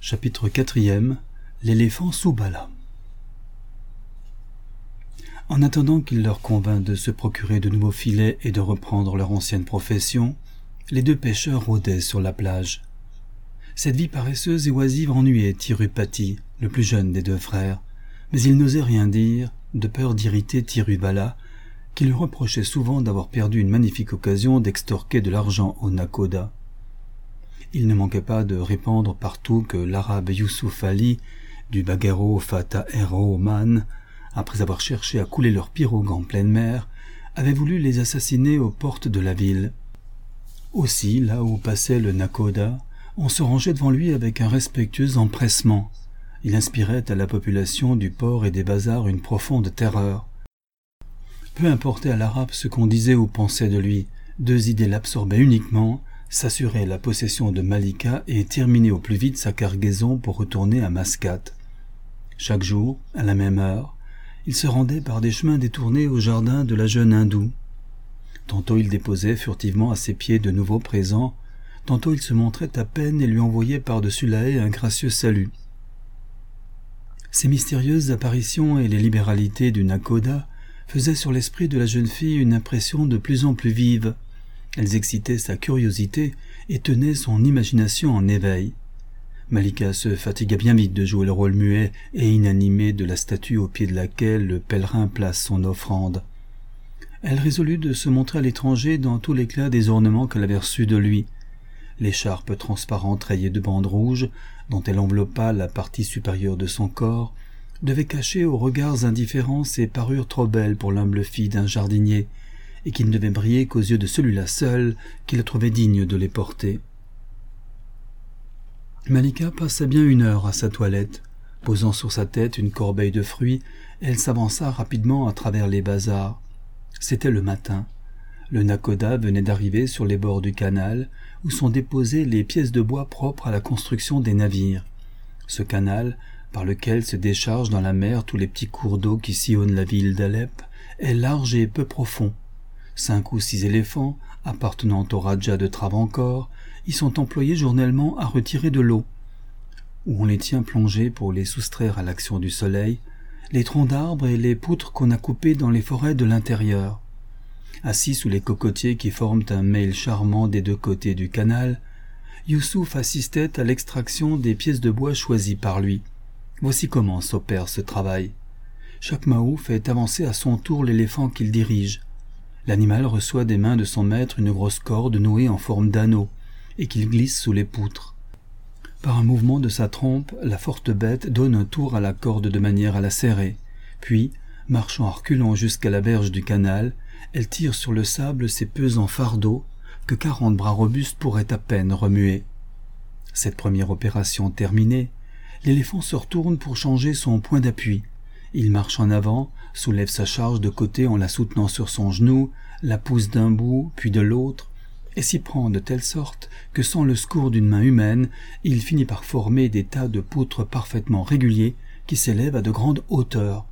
Chapitre 4e. L'éléphant Subala. En attendant qu'il leur convînt de se procurer de nouveaux filets et de reprendre leur ancienne profession, les deux pêcheurs rôdaient sur la plage. Cette vie paresseuse et oisive ennuyait Tirupati, le plus jeune des deux frères, mais il n'osait rien dire, de peur d'irriter Tirubala, qui lui reprochait souvent d'avoir perdu une magnifique occasion d'extorquer de l'argent au Nakoda. Il ne manquait pas de répandre partout que l'arabe Youssouf Ali, du Baguero Fata Oman, après avoir cherché à couler leurs pirogues en pleine mer, avait voulu les assassiner aux portes de la ville. Aussi, là où passait le Nakoda, on se rangeait devant lui avec un respectueux empressement. Il inspirait à la population du port et des bazars une profonde terreur. Peu importait à l'arabe ce qu'on disait ou pensait de lui, deux idées l'absorbaient uniquement: s'assurer la possession de Malika et terminer au plus vite sa cargaison pour retourner à Mascate. Chaque jour, à la même heure, il se rendait par des chemins détournés au jardin de la jeune hindoue. Tantôt il déposait furtivement à ses pieds de nouveaux présents, tantôt il se montrait à peine et lui envoyait par-dessus la haie un gracieux salut. Ces mystérieuses apparitions et les libéralités du Nakoda faisaient sur l'esprit de la jeune fille une impression de plus en plus vive. Elles excitaient sa curiosité et tenaient son imagination en éveil. Malika se fatigua bien vite de jouer le rôle muet et inanimé de la statue au pied de laquelle le pèlerin place son offrande. Elle résolut de se montrer à l'étranger dans tout l'éclat des ornements qu'elle avait reçus de lui. L'écharpe transparente rayée de bandes rouges, dont elle enveloppa la partie supérieure de son corps, devait cacher aux regards indifférents ses parures trop belles pour l'humble fille d'un jardinier, et qui ne devait briller qu'aux yeux de celui-là seul qui la trouvait digne de les porter. Malika passa bien 1 heure à sa toilette. Posant sur sa tête une corbeille de fruits, elle s'avança rapidement à travers les bazars. C'était le matin. Le Nakoda venait d'arriver sur les bords du canal, où sont déposées les pièces de bois propres à la construction des navires. Ce canal, par lequel se déchargent dans la mer tous les petits cours d'eau qui sillonnent la ville d'Alep, est large et peu profond. 5 ou 6 éléphants, appartenant au Raja de Travancore, y sont employés journellement à retirer de l'eau. Où on les tient plongés pour les soustraire à l'action du soleil, les troncs d'arbres et les poutres qu'on a coupés dans les forêts de l'intérieur. Assis sous les cocotiers qui forment un mail charmant des deux côtés du canal, Youssouf assistait à l'extraction des pièces de bois choisies par lui. Voici comment s'opère ce travail. Chaque Mahou fait avancer à son tour l'éléphant qu'il dirige. L'animal reçoit des mains de son maître une grosse corde nouée en forme d'anneau et qu'il glisse sous les poutres. Par un mouvement de sa trompe, la forte bête donne un tour à la corde de manière à la serrer. Puis, marchant à reculons jusqu'à la berge du canal, elle tire sur le sable ses pesants fardeaux que 40 bras robustes pourraient à peine remuer. Cette première opération terminée, l'éléphant se retourne pour changer son point d'appui. Il marche en avant, soulève sa charge de côté en la soutenant sur son genou, la pousse d'un bout, puis de l'autre, et s'y prend de telle sorte que sans le secours d'une main humaine, il finit par former des tas de poutres parfaitement réguliers qui s'élèvent à de grandes hauteurs.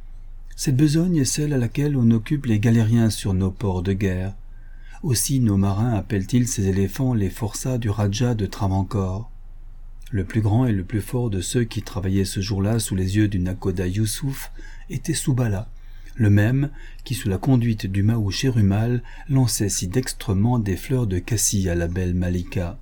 Cette besogne est celle à laquelle on occupe les galériens sur nos ports de guerre. Aussi nos marins appellent-ils ces éléphants les forçats du Raja de Travancore. Le plus grand et le plus fort de ceux qui travaillaient ce jour-là sous les yeux du Nakoda Youssouf était Subala, le même qui, sous la conduite du Mahou Cherumal, lançait si dextrement des fleurs de cassis à la belle Malika.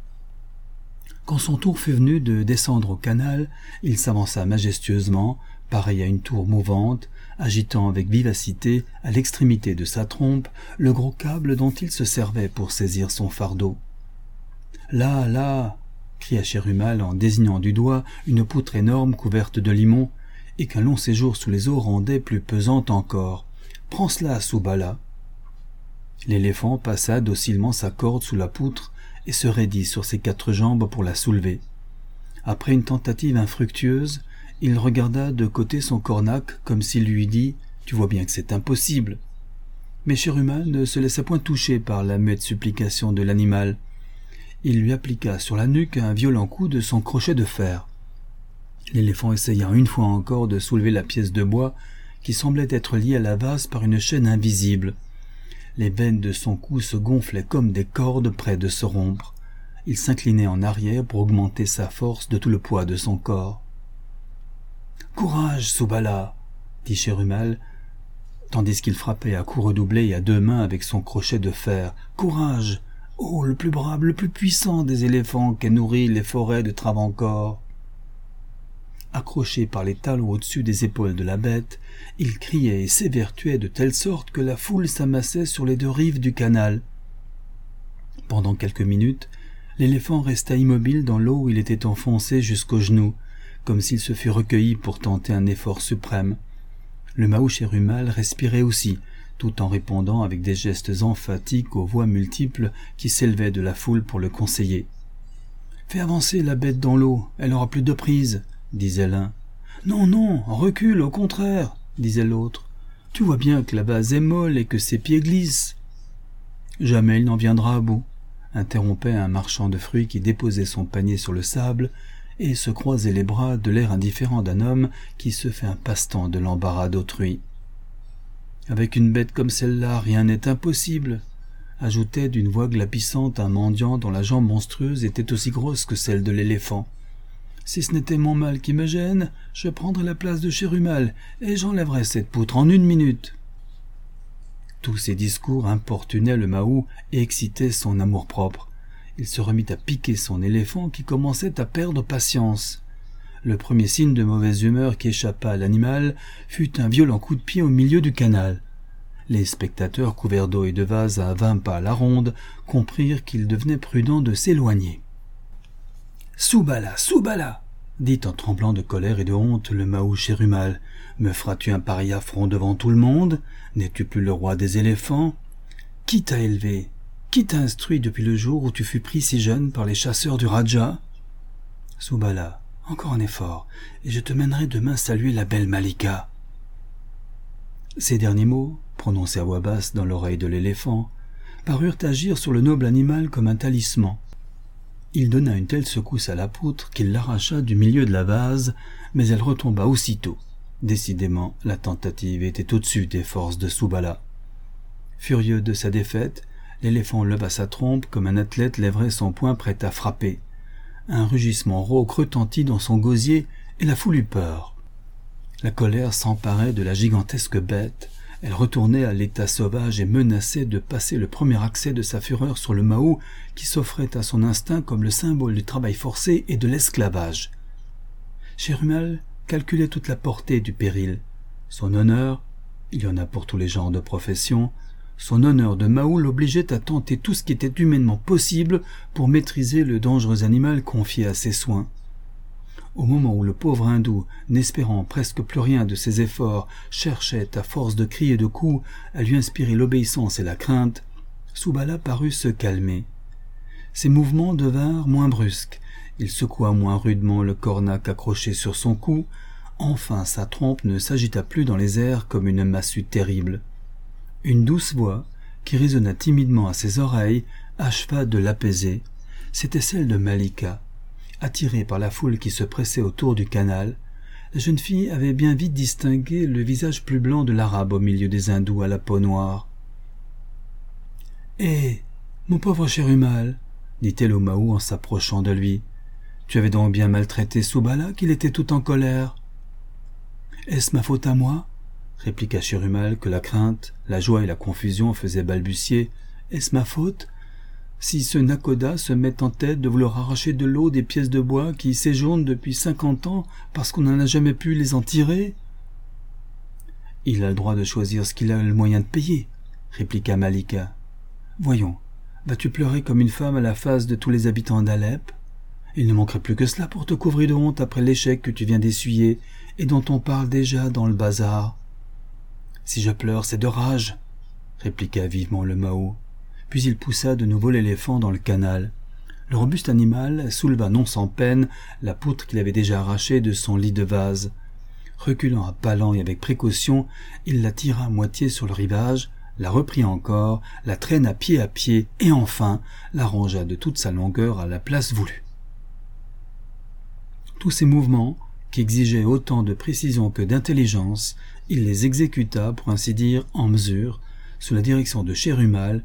Quand son tour fut venu de descendre au canal, il s'avança majestueusement, pareil à une tour mouvante, agitant avec vivacité, à l'extrémité de sa trompe, le gros câble dont il se servait pour saisir son fardeau. « Là, là !» cria Cherumal en désignant du doigt une poutre énorme couverte de limon, et qu'un long séjour sous les eaux rendait plus pesante encore. « Prends cela, Subala !» L'éléphant passa docilement sa corde sous la poutre et se raidit sur ses 4 jambes pour la soulever. Après une tentative infructueuse, il regarda de côté son cornac comme s'il lui dit « Tu vois bien que c'est impossible !» Mais Cherumal ne se laissa point toucher par la muette supplication de l'animal. Il lui appliqua sur la nuque un violent coup de son crochet de fer. L'éléphant essaya une fois encore de soulever la pièce de bois qui semblait être liée à la vase par une chaîne invisible. Les veines de son cou se gonflaient comme des cordes près de se rompre. il s'inclinait en arrière pour augmenter sa force de tout le poids de son corps. « Courage, Subala !» dit Sherumal, tandis qu'il frappait à coups redoublés et à deux mains avec son crochet de fer. « Courage! Oh, le plus brave, le plus puissant des éléphants qu'aient nourri les forêts de Travancore !» Accroché par les talons au-dessus des épaules de la bête, il criait et s'évertuait de telle sorte que la foule s'amassait sur les deux rives du canal. Pendant quelques minutes, l'éléphant resta immobile dans l'eau où il était enfoncé jusqu'aux genoux, comme s'il se fût recueilli pour tenter un effort suprême. Le Mahou Sherumal respirait aussi, tout en répondant avec des gestes emphatiques aux voix multiples qui s'élevaient de la foule pour le conseiller. « Fais avancer la bête dans l'eau, elle aura plus de prise !» disait l'un. « Non, non, recule, au contraire !» disait l'autre. « Tu vois bien que la vase est molle et que ses pieds glissent. »« Jamais il n'en viendra à bout !» interrompait un marchand de fruits qui déposait son panier sur le sable et se croisait les bras de l'air indifférent d'un homme qui se fait un passe-temps de l'embarras d'autrui. « Avec une bête comme celle-là, rien n'est impossible !» ajoutait d'une voix glapissante un mendiant dont la jambe monstrueuse était aussi grosse que celle de l'éléphant. « Si ce n'était mon mal qui me gêne, je prendrais la place de Sherumal et j'enlèverais cette poutre en 1 minute. » Tous ces discours importunaient le Mahou et excitaient son amour-propre. Il se remit à piquer son éléphant qui commençait à perdre patience. Le premier signe de mauvaise humeur qui échappa à l'animal fut un violent coup de pied au milieu du canal. Les spectateurs, couverts d'eau et de vases à 20 pas à la ronde, comprirent qu'il devenait prudent de s'éloigner. « Subala, Subala !» dit en tremblant de colère et de honte le Mahou Sherumal. « Me feras-tu un pareil affront devant tout le monde? N'es-tu plus le roi des éléphants? Qui t'a élevé? Qui t'a instruit depuis le jour où tu fus pris si jeune par les chasseurs du Raja? Subala, encore un effort, et je te mènerai demain saluer la belle Malika. » Ces derniers mots, prononcés à voix basse dans l'oreille de l'éléphant, parurent agir sur le noble animal comme un talisman. Il donna une telle secousse à la poutre qu'il l'arracha du milieu de la vase, mais elle retomba aussitôt. Décidément, la tentative était au-dessus des forces de Subala. Furieux de sa défaite, l'éléphant leva sa trompe comme un athlète lèverait son poing prêt à frapper. Un rugissement rauque retentit dans son gosier et la foule eut peur. La colère s'emparait de la gigantesque bête. Elle retournait à l'état sauvage et menaçait de passer le premier accès de sa fureur sur le Mahou qui s'offrait à son instinct comme le symbole du travail forcé et de l'esclavage. Sherumal calculait toute la portée du péril. Son honneur, il y en a pour tous les genres de profession, son honneur de Mahou l'obligeait à tenter tout ce qui était humainement possible pour maîtriser le dangereux animal confié à ses soins. Au moment où le pauvre hindou, n'espérant presque plus rien de ses efforts, cherchait, à force de cris et de coups, à lui inspirer l'obéissance et la crainte, Subala parut se calmer. Ses mouvements devinrent moins brusques. Il secoua moins rudement le cornac accroché sur son cou. Enfin, sa trompe ne s'agita plus dans les airs comme une massue terrible. Une douce voix, qui résonna timidement à ses oreilles, acheva de l'apaiser. C'était celle de Malika. Attirée par la foule qui se pressait autour du canal, la jeune fille avait bien vite distingué le visage plus blanc de l'arabe au milieu des hindous à la peau noire. « Hé, mon pauvre Sherumal, dit-elle au Mahou en s'approchant de lui, tu avais donc bien maltraité Subala qu'il était tout en colère. »« Est-ce ma faute à moi ?» répliqua Sherumal que la crainte, la joie et la confusion faisaient balbutier. « Est-ce ma faute ? Si ce Nakoda se met en tête de vouloir arracher de l'eau des pièces de bois qui y séjournent depuis 50 ans parce qu'on n'en a jamais pu les en tirer ?»« Il a le droit de choisir ce qu'il a le moyen de payer, » répliqua Malika. « Voyons, vas-tu pleurer comme une femme à la face de tous les habitants d'Alep? Il ne manquerait plus que cela pour te couvrir de honte après l'échec que tu viens d'essuyer et dont on parle déjà dans le bazar. »« Si je pleure, c'est de rage, » répliqua vivement le Mahou. Puis il poussa de nouveau l'éléphant dans le canal. Le robuste animal souleva non sans peine la poutre qu'il avait déjà arrachée de son lit de vase. Reculant à pas lents et avec précaution, il la tira à moitié sur le rivage, la reprit encore, la traîna pied à pied et enfin la rangea de toute sa longueur à la place voulue. Tous ces mouvements, qui exigeaient autant de précision que d'intelligence, il les exécuta, pour ainsi dire, en mesure, sous la direction de Sherumal,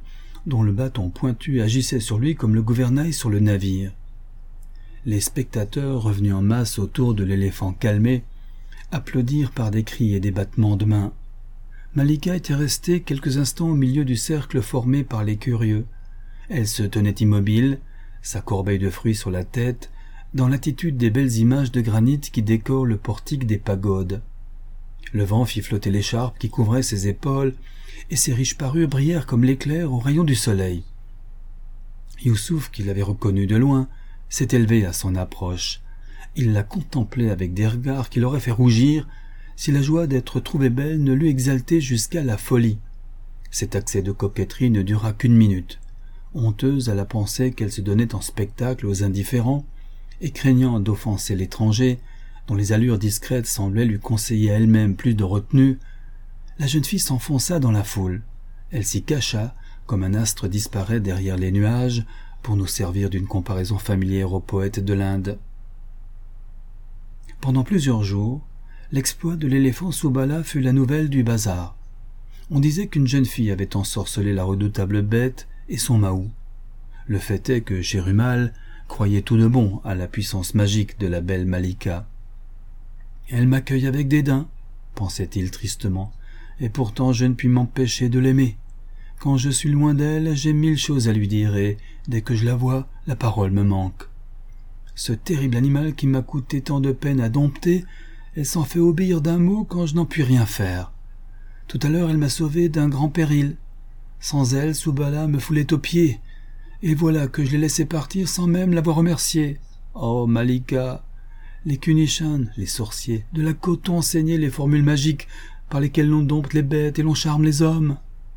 dont le bâton pointu agissait sur lui comme le gouvernail sur le navire. Les spectateurs, revenus en masse autour de l'éléphant calmé, applaudirent par des cris et des battements de mains. Malika était restée quelques instants au milieu du cercle formé par les curieux. Elle se tenait immobile, sa corbeille de fruits sur la tête, dans l'attitude des belles images de granit qui décorent le portique des pagodes. Le vent fit flotter l'écharpe qui couvrait ses épaules, et ses riches parures brillèrent comme l'éclair aux rayons du soleil. Youssouf, qui l'avait reconnue de loin, s'était levé à son approche. Il la contemplait avec des regards qui l'auraient fait rougir si la joie d'être trouvée belle ne l'eût exalté jusqu'à la folie. Cet accès de coquetterie ne dura qu'une minute. Honteuse à la pensée qu'elle se donnait en spectacle aux indifférents, et craignant d'offenser l'étranger, dont les allures discrètes semblaient lui conseiller à elle-même plus de retenue, la jeune fille s'enfonça dans la foule. Elle s'y cacha, comme un astre disparaît derrière les nuages, pour nous servir d'une comparaison familière aux poètes de l'Inde. Pendant plusieurs jours, l'exploit de l'éléphant Soubala fut la nouvelle du bazar. On disait qu'une jeune fille avait ensorcelé la redoutable bête et son Mahou. Le fait est que Sherimal croyait tout de bon à la puissance magique de la belle Malika. « Elle m'accueille avec dédain, pensait-il tristement, et pourtant je ne puis m'empêcher de l'aimer. Quand je suis loin d'elle, j'ai 1000 choses à lui dire et, dès que je la vois, la parole me manque. Ce terrible animal qui m'a coûté tant de peine à dompter, elle s'en fait obéir d'un mot quand je n'en puis rien faire. Tout à l'heure, elle m'a sauvé d'un grand péril. Sans elle, Soubala me foulait aux pieds, et voilà que je l'ai laissé partir sans même l'avoir remercié. Oh, Malika! Les Kunishan, les sorciers, de la côte ont enseigné les formules magiques par lesquelles l'on dompte les bêtes et l'on charme les hommes. »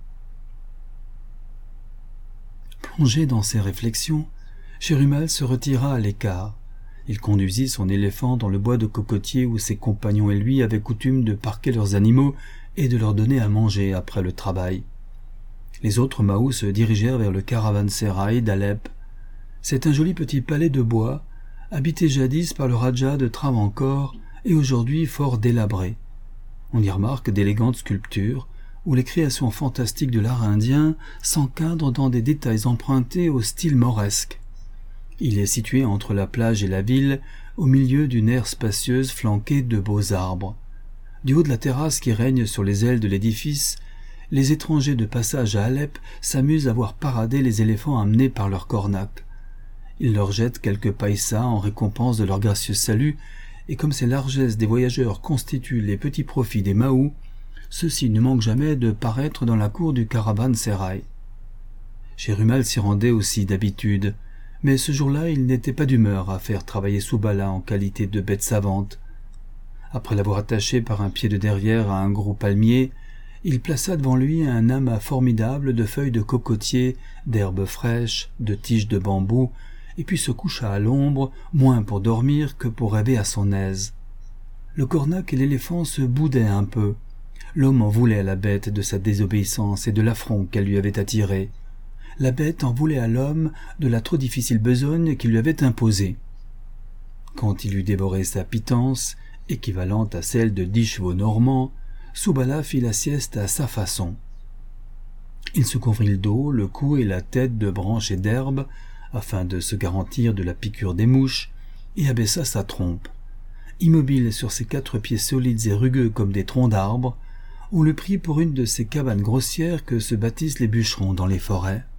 Plongé dans ses réflexions, Sherimal se retira à l'écart. Il conduisit son éléphant dans le bois de cocotier où ses compagnons et lui avaient coutume de parquer leurs animaux et de leur donner à manger après le travail. Les autres Mahous se dirigèrent vers le caravansérail d'Alep. C'est un joli petit palais de bois, habité jadis par le Raja de Travancore et aujourd'hui fort délabré. On y remarque d'élégantes sculptures, où les créations fantastiques de l'art indien s'encadrent dans des détails empruntés au style mauresque. Il est situé entre la plage et la ville, au milieu d'une aire spacieuse flanquée de beaux arbres. Du haut de la terrasse qui règne sur les ailes de l'édifice, les étrangers de passage à Alep s'amusent à voir parader les éléphants amenés par leurs cornacs. Ils leur jettent quelques païsas en récompense de leur gracieux salut, et comme ces largesses des voyageurs constituent les petits profits des Mahous, ceux-ci ne manquent jamais de paraître dans la cour du caravansérail. Sherimal s'y rendait aussi d'habitude, mais ce jour-là il n'était pas d'humeur à faire travailler Soubala en qualité de bête savante. Après l'avoir attaché par un pied de derrière à un gros palmier, il plaça devant lui un amas formidable de feuilles de cocotier, d'herbes fraîches, de tiges de bambou, et puis se coucha à l'ombre, moins pour dormir que pour rêver à son aise. Le cornac et l'éléphant se boudaient un peu. L'homme en voulait à la bête de sa désobéissance et de l'affront qu'elle lui avait attiré. La bête en voulait à l'homme de la trop difficile besogne qu'il lui avait imposée. Quand il eut dévoré sa pitance, équivalente à celle de 10 chevaux normands, Soubala fit la sieste à sa façon. Il se couvrit le dos, le cou et la tête de branches et d'herbes, afin de se garantir de la piqûre des mouches, et abaissa sa trompe. Immobile sur ses 4 pieds solides et rugueux comme des troncs d'arbres, on le prit pour une de ces cabanes grossières que se bâtissent les bûcherons dans les forêts.